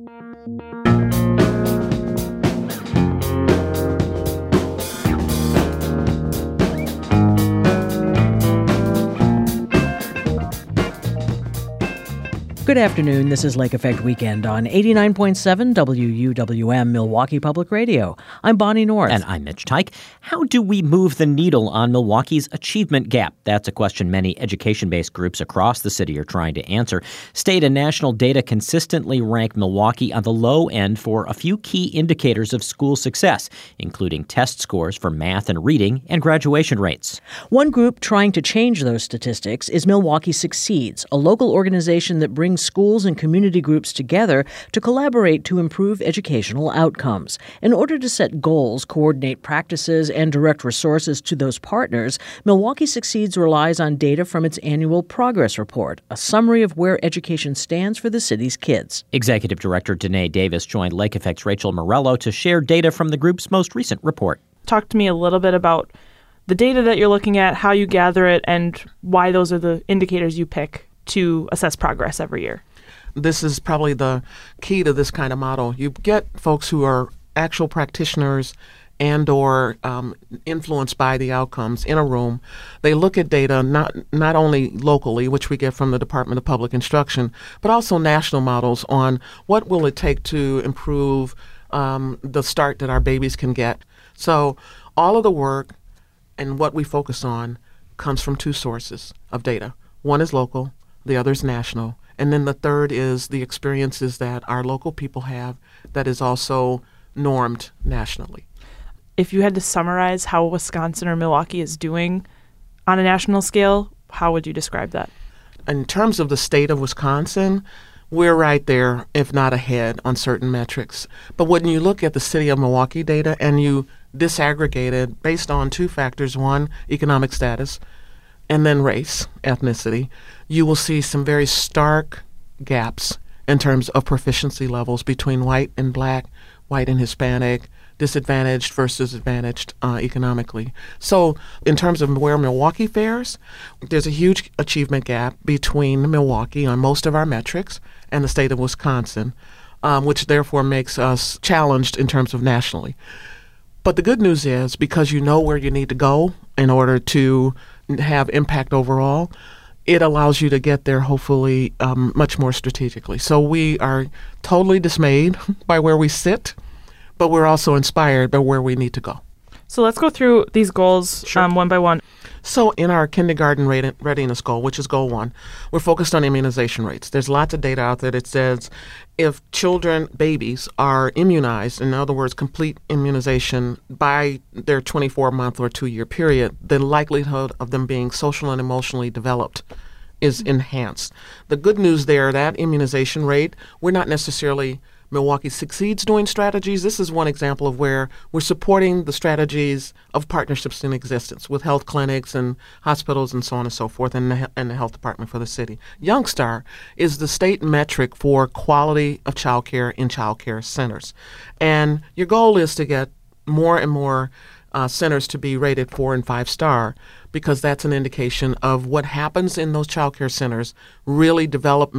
Good afternoon. This is Lake Effect Weekend on 89.7 WUWM Milwaukee Public Radio. I'm Bonnie North. And I'm Mitch Teich. How do we move the needle on Milwaukee's achievement gap? That's a question many education-based groups across the city are trying to answer. State and national data consistently rank Milwaukee on the low end for a few key indicators of school success, including test scores for math and reading and graduation rates. One group trying to change those statistics is Milwaukee Succeeds, a local organization that brings schools and community groups together to collaborate to improve educational outcomes. In order to set goals, coordinate practices, and direct resources to those partners, Milwaukee Succeeds relies on data from its annual progress report, a summary of where education stands for the city's kids. Executive Director Danae Davis joined Lake Effect's Rachel Morello to share data from the group's most recent report. Talk to me a little bit about the data that you're looking at, how you gather it, and why those are the indicators you pick to assess progress every year. This is probably the key to this kind of model. You get folks who are actual practitioners and or influenced by the outcomes in a room. They look at data not only locally, which we get from the Department of Public Instruction, but also national models on what will it take to improve the start that our babies can get. So all of the work and what we focus on comes from two sources of data. One is local, the other is national. And then the third is the experiences that our local people have that is also normed nationally. If you had to summarize how Wisconsin or Milwaukee is doing on a national scale, how would you describe that? In terms of the state of Wisconsin, we're right there, if not ahead, on certain metrics. But when you look at the city of Milwaukee data and you disaggregate it based on two factors, one, economic status, and then race, ethnicity, you will see some very stark gaps in terms of proficiency levels between white and black, white and Hispanic, disadvantaged versus advantaged economically. So in terms of where Milwaukee fares, there's a huge achievement gap between Milwaukee on most of our metrics and the state of Wisconsin, which therefore makes us challenged in terms of nationally. But the good news is, because you know where you need to go in order to have impact overall, it allows you to get there hopefully much more strategically. So we are totally dismayed by where we sit, but we're also inspired by where we need to go. So let's go through these goals one by one. So in our kindergarten readiness goal, which is goal 1, we're focused on immunization rates. There's lots of data out there that says if babies are immunized, in other words, complete immunization by their 24-month or 2-year period, the likelihood of them being social and emotionally developed is enhanced. The good news there, that immunization rate, we're not necessarily Milwaukee Succeeds doing strategies. This is one example of where we're supporting the strategies of partnerships in existence with health clinics and hospitals and so on and so forth, and the health department for the city. Youngstar is the state metric for quality of child care in child care centers. And your goal is to get more and more centers to be rated 4 and 5 star, because that's an indication of what happens in those child care centers, really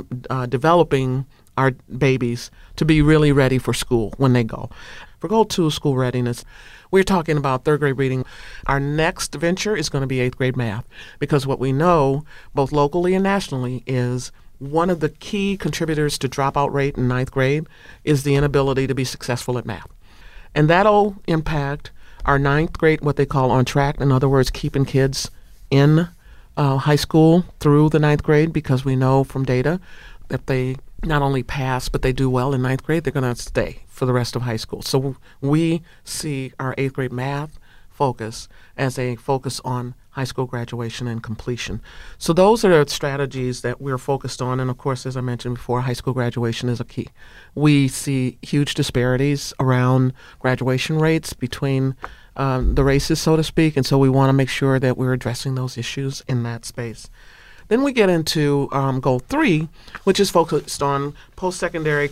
developing our babies to be really ready for school when they go. For goal 2, school readiness, we're talking about 3rd grade reading. Our next venture is going to be 8th grade math, because what we know, both locally and nationally, is one of the key contributors to dropout rate in 9th grade is the inability to be successful at math. And that'll impact our 9th grade, what they call on track, in other words, keeping kids in high school through the 9th grade, because we know from data that they not only pass, but they do well in 9th grade, they're going to stay for the rest of high school. So we see our 8th grade math focus as a focus on high school graduation and completion. So those are the strategies that we're focused on. And of course, as I mentioned before, high school graduation is a key. We see huge disparities around graduation rates between the races, so to speak. And so we want to make sure that we're addressing those issues in that space. Then we get into goal 3, which is focused on post-secondary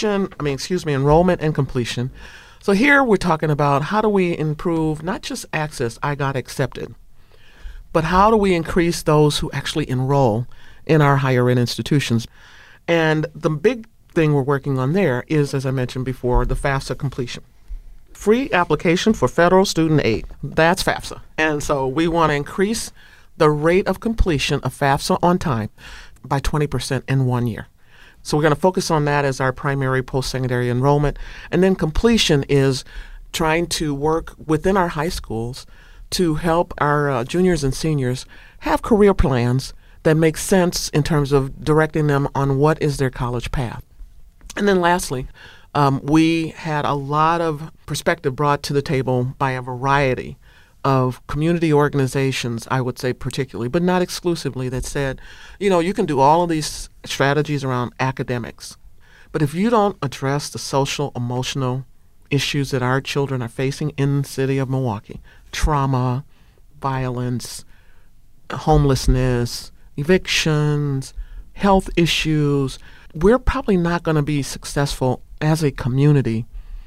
enrollment and completion. So here we're talking about how do we improve not just access, I got accepted, but how do we increase those who actually enroll in our higher ed institutions? And the big thing we're working on there is, as I mentioned before, the FAFSA completion. Free application for federal student aid. That's FAFSA. And so we want to increase the rate of completion of FAFSA on time by 20% in 1 year. So we're going to focus on that as our primary post-secondary enrollment. And then completion is trying to work within our high schools to help our juniors and seniors have career plans that make sense in terms of directing them on what is their college path. And then lastly, we had a lot of perspective brought to the table by a variety of community organizations, I would say particularly, but not exclusively, that said, you can do all of these strategies around academics, but if you don't address the social, emotional issues that our children are facing in the city of Milwaukee, trauma, violence, homelessness, evictions, health issues, we're probably not going to be successful as a community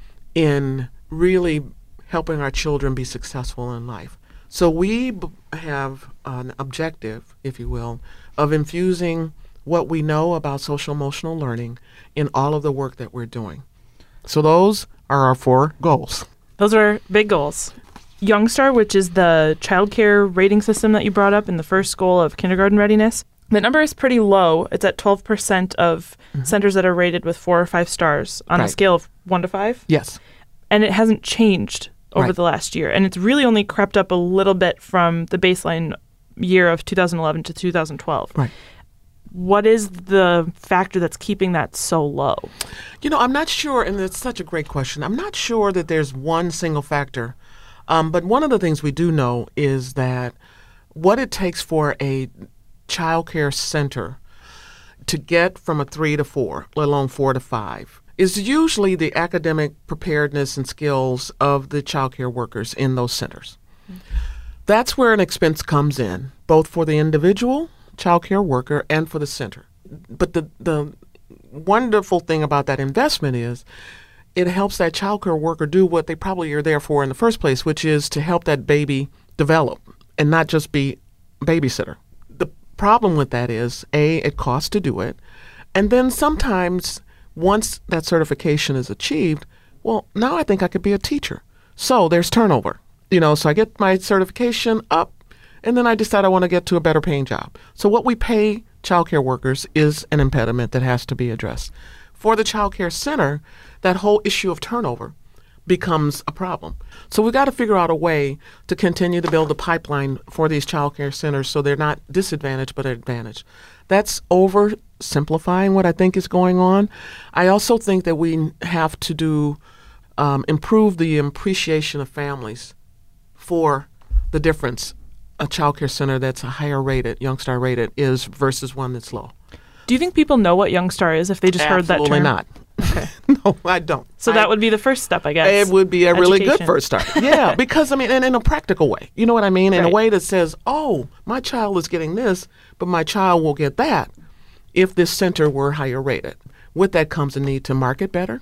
in really helping our children be successful in life. So we have an objective, if you will, of infusing what we know about social emotional learning in all of the work that we're doing. So those are our 4 goals. Those are big goals. Youngstar, which is the childcare rating system that you brought up in the first goal of kindergarten readiness, the number is pretty low. It's at 12% of centers that are rated with 4 or 5 stars on a scale of 1 to 5. Yes. And it hasn't changed over the last year. And it's really only crept up a little bit from the baseline year of 2011 to 2012. Right. What is the factor that's keeping that so low? I'm not sure, and it's such a great question. I'm not sure that there's one single factor. But one of the things we do know is that what it takes for a child care center to get from a 3 to 4, let alone 4 to 5, is usually the academic preparedness and skills of the child care workers in those centers. That's where an expense comes in, both for the individual child care worker and for the center. But the wonderful thing about that investment is it helps that child care worker do what they probably are there for in the first place, which is to help that baby develop and not just be a babysitter. The problem with that is, A, it costs to do it, and then sometimes once that certification is achieved, well, now I think I could be a teacher. So there's turnover. So I get my certification up, and then I decide I want to get to a better paying job. So what we pay child care workers is an impediment that has to be addressed. For the child care center, that whole issue of turnover becomes a problem. So we've got to figure out a way to continue to build a pipeline for these child care centers so they're not disadvantaged but advantaged. That's oversimplifying what I think is going on. I also think that we have to improve the appreciation of families for the difference a child care center that's a higher rated, Youngstar rated, is versus one that's low. Do you think people know what Youngstar is if they just heard that term? Absolutely not. Okay. No, I don't. So that would be the first step, I guess. It would be a really Education. good first start. Yeah, because, and in a practical way. You know what I mean? In a Right. way that says, oh, my child is getting this, but my child will get that if this center were higher rated. With that comes a need to market better.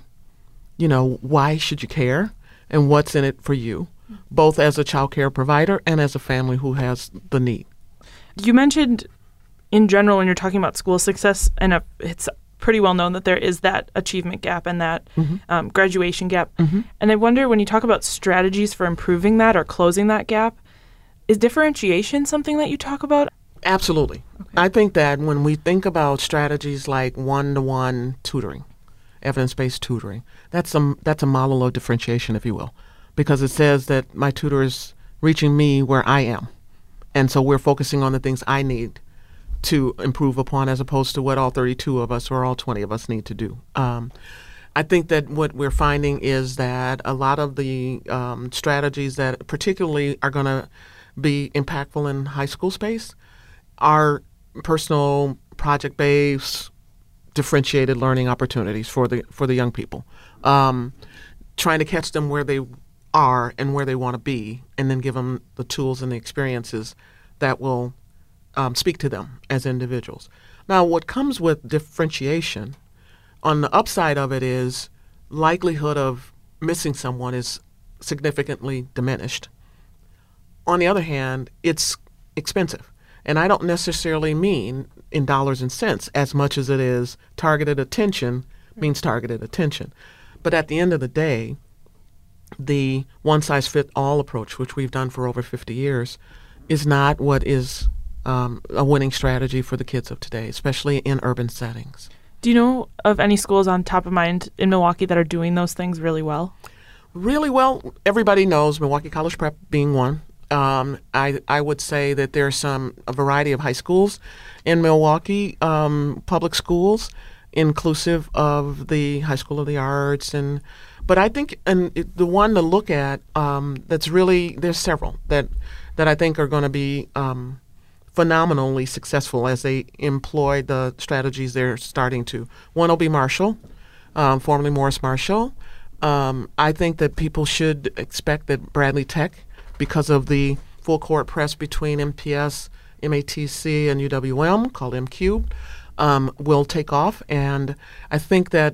Why should you care? And what's in it for you, both as a child care provider and as a family who has the need. You mentioned, in general, when you're talking about school success, and it's pretty well known that there is that achievement gap and that graduation gap. And I wonder, when you talk about strategies for improving that or closing that gap, is differentiation something that you talk about? Absolutely. Okay. I think that when we think about strategies like one-to-one tutoring, evidence-based tutoring, that's a model of differentiation, if you will, because it says that my tutor is reaching me where I am. And so we're focusing on the things I need to improve upon as opposed to what all 32 of us or all 20 of us need to do. I think that what we're finding is that a lot of the strategies that particularly are going to be impactful in high school space are personal, project-based, differentiated learning opportunities for the young people. Trying to catch them where they are and where they want to be, and then give them the tools and the experiences that will speak to them as individuals. Now, what comes with differentiation, on the upside of it is likelihood of missing someone is significantly diminished. On the other hand, it's expensive. And I don't necessarily mean in dollars and cents as much as it is targeted attention means targeted attention. But at the end of the day, the one-size-fits-all approach, which we've done for over 50 years, is not what is a winning strategy for the kids of today, especially in urban settings. Do you know of any schools on top of mind in Milwaukee that are doing those things really well? Really well, everybody knows Milwaukee College Prep being one. I would say that there's a variety of high schools in Milwaukee, public schools, inclusive of the High School of the Arts. But I think the one to look at that's really, there's several that I think are going to be phenomenally successful as they employ the strategies they're starting to. One will be Marshall, formerly Morris Marshall. I think that people should expect that Bradley Tech, because of the full court press between MPS, MATC, and UWM, called MQ, will take off. And I think that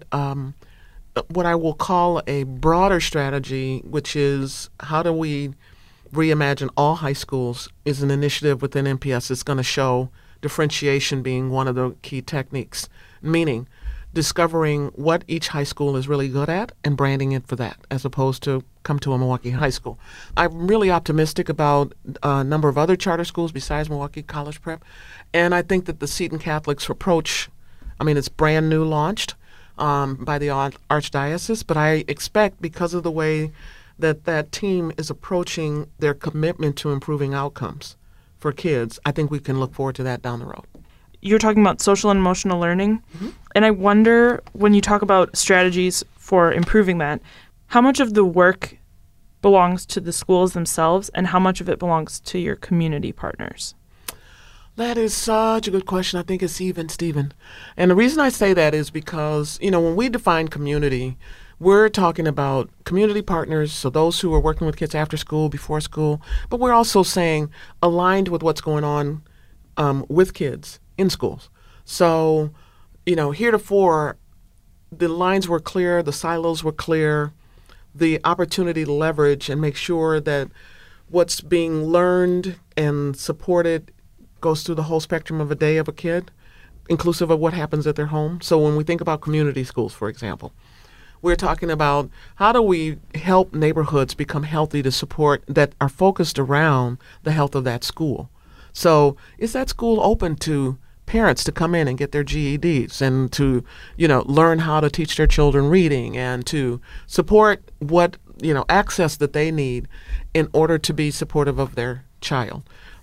what I will call a broader strategy, which is how do we reimagine all high schools, is an initiative within MPS. It's going to show differentiation being one of the key techniques, meaning discovering what each high school is really good at and branding it for that, as opposed to come to a Milwaukee high school. I'm really optimistic about a number of other charter schools besides Milwaukee College Prep, and I think that the Seton Catholic's approach, it's brand new launched by the Archdiocese, but I expect, because of the way that team is approaching their commitment to improving outcomes for kids, I think we can look forward to that down the road. You're talking about social and emotional learning, and I wonder, when you talk about strategies for improving that, how much of the work belongs to the schools themselves and how much of it belongs to your community partners? That is such a good question. I think it's even, Stephen. And the reason I say that is because, when we define community, we're talking about community partners, so those who are working with kids after school, before school, but we're also saying aligned with what's going on with kids in schools. So, heretofore, the lines were clear, the silos were clear, the opportunity to leverage and make sure that what's being learned and supported goes through the whole spectrum of a day of a kid, inclusive of what happens at their home. So when we think about community schools, for example, we're talking about how do we help neighborhoods become healthy to support that are focused around the health of that school. So is that school open to parents to come in and get their GEDs and to, learn how to teach their children reading and to support what, access that they need in order to be supportive of their child?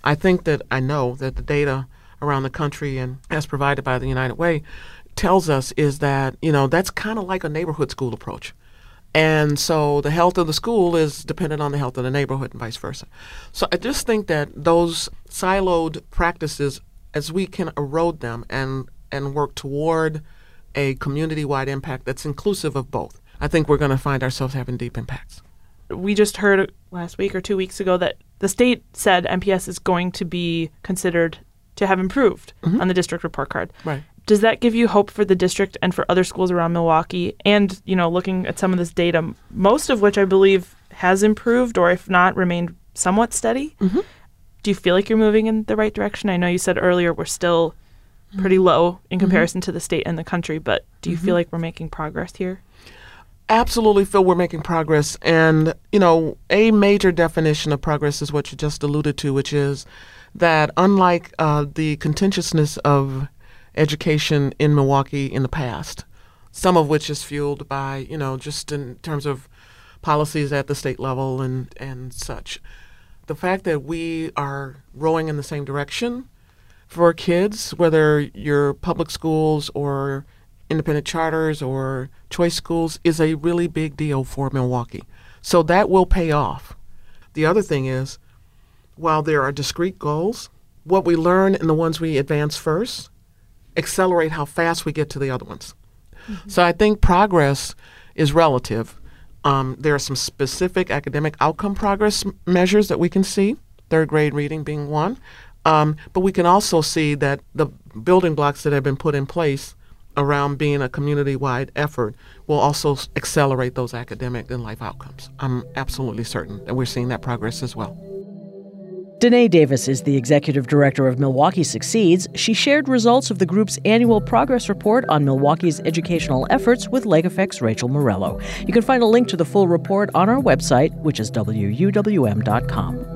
I know that the data around the country and as provided by the United Way tells us is that, that's kind of like a neighborhood school approach. And so the health of the school is dependent on the health of the neighborhood and vice versa. So I just think that those siloed practices, as we can erode them and work toward a community-wide impact that's inclusive of both, I think we're going to find ourselves having deep impacts. We just heard last week or 2 weeks ago that the state said MPS is going to be considered to have improved on the district report card. Right. Does that give you hope for the district and for other schools around Milwaukee? And, looking at some of this data, most of which I believe has improved, or if not, remained somewhat steady. Do you feel like you're moving in the right direction? I know you said earlier we're still pretty low in comparison to the state and the country, but do you feel like we're making progress here? Absolutely feel we're making progress. And, a major definition of progress is what you just alluded to, which is that unlike the contentiousness of education in Milwaukee in the past, some of which is fueled by, just in terms of policies at the state level and such, the fact that we are rowing in the same direction for kids, whether you're public schools or independent charters or choice schools, is a really big deal for Milwaukee. So that will pay off. The other thing is, while there are discrete goals, what we learn in the ones we advance first accelerate how fast we get to the other ones. So I think progress is relative. There are some specific academic outcome progress measures that we can see, third grade reading being one. But we can also see that the building blocks that have been put in place around being a community-wide effort will also accelerate those academic and life outcomes. I'm absolutely certain that we're seeing that progress as well. Danae Davis is the executive director of Milwaukee Succeeds. She shared results of the group's annual progress report on Milwaukee's educational efforts with Lake Effect's Rachel Morello. You can find a link to the full report on our website, which is wuwm.com.